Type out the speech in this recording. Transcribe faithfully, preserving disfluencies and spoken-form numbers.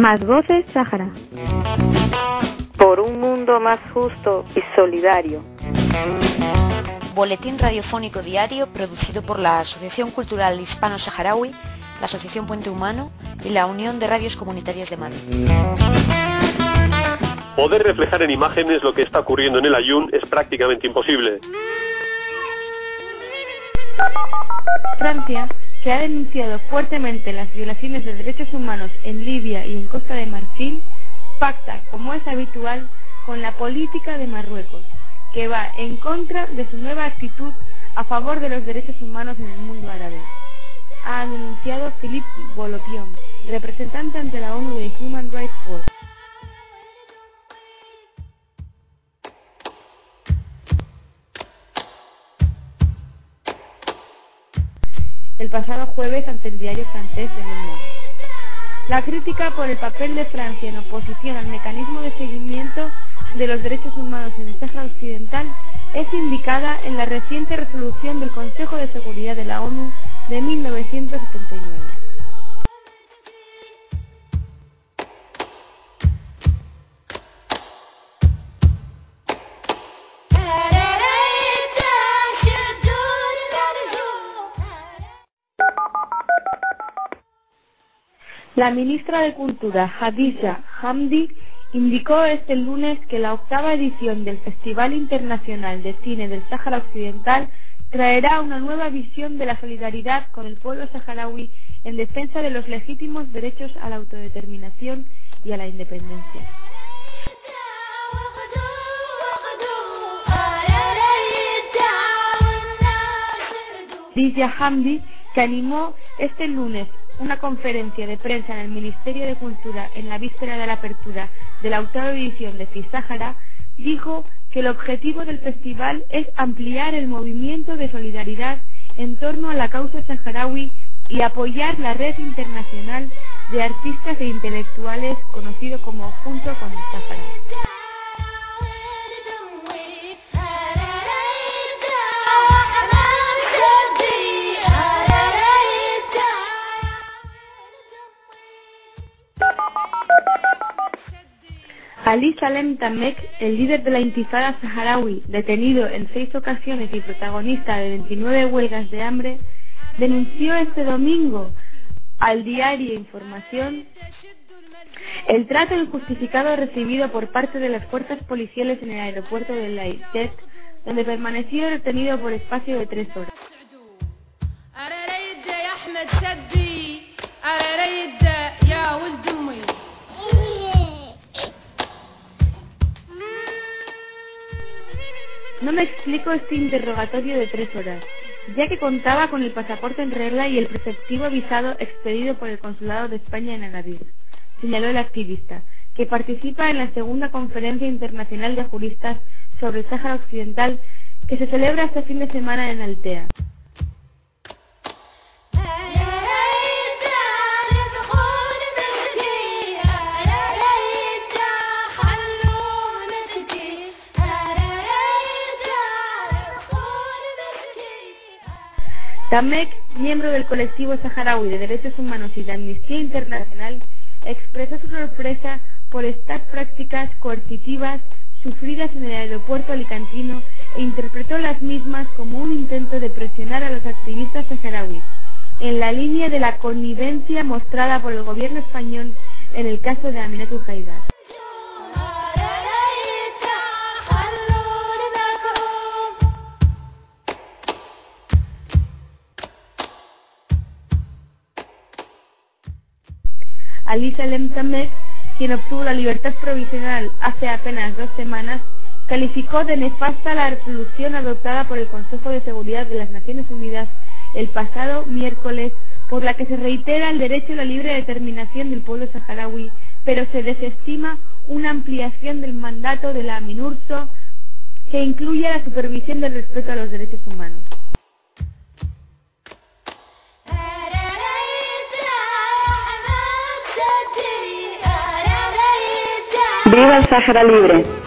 Más voces Sáhara. Por un mundo más justo y solidario. Boletín radiofónico diario producido por la Asociación Cultural Hispano-Saharaui, la Asociación Puente Humano y la Unión de Radios Comunitarias de Madrid. Poder reflejar en imágenes lo que está ocurriendo en el Aaiún es prácticamente imposible. Francia, que ha denunciado fuertemente las violaciones de derechos humanos en Libia y en Costa de Marfil, pacta, como es habitual, con la política de Marruecos, que va en contra de su nueva actitud a favor de los derechos humanos en el mundo árabe. Ha denunciado Philippe Bolopion, representante ante la ONU de Human Rights Watch. El pasado jueves ante el diario francés Le Monde. La crítica por el papel de Francia en oposición al mecanismo de seguimiento de los derechos humanos en el Sáhara Occidental es indicada en la reciente resolución del Consejo de Seguridad de la ONU de mil novecientos setenta y nueve. La ministra de Cultura, Hadija Hamdi, indicó este lunes que la octava edición del Festival Internacional de Cine del Sáhara Occidental traerá una nueva visión de la solidaridad con el pueblo saharaui en defensa de los legítimos derechos a la autodeterminación y a la independencia. Hadija Hamdi, que animó este lunes una conferencia de prensa en el Ministerio de Cultura en la víspera de la apertura de la octava edición de FISáhara, dijo que el objetivo del festival es ampliar el movimiento de solidaridad en torno a la causa saharaui y apoyar la red internacional de artistas e intelectuales conocido como Junto con el Sáhara. Ali Salem Tamek, el líder de la intifada saharaui, detenido en seis ocasiones y protagonista de veintinueve huelgas de hambre, denunció este domingo al diario Información el trato injustificado recibido por parte de las fuerzas policiales en el aeropuerto de Laitet, donde permaneció detenido por espacio de tres horas. No me explico este interrogatorio de tres horas, ya que contaba con el pasaporte en regla y el preceptivo visado expedido por el Consulado de España en Agadir, señaló el activista, que participa en la segunda Conferencia Internacional de Juristas sobre el Sáhara Occidental, que se celebra este fin de semana en Altea. Tamek, miembro del colectivo saharaui de derechos humanos y de Amnistía Internacional, expresó su sorpresa por estas prácticas coercitivas sufridas en el aeropuerto alicantino e interpretó las mismas como un intento de presionar a los activistas saharauis, en la línea de la connivencia mostrada por el gobierno español en el caso de Aminatou Haidar. Ali Salem Tamek, quien obtuvo la libertad provisional hace apenas dos semanas, calificó de nefasta la resolución adoptada por el Consejo de Seguridad de las Naciones Unidas el pasado miércoles, por la que se reitera el derecho a la libre determinación del pueblo saharaui, pero se desestima una ampliación del mandato de la MINURSO que incluya la supervisión del respeto a los derechos humanos. ¡Viva el Sáhara libre!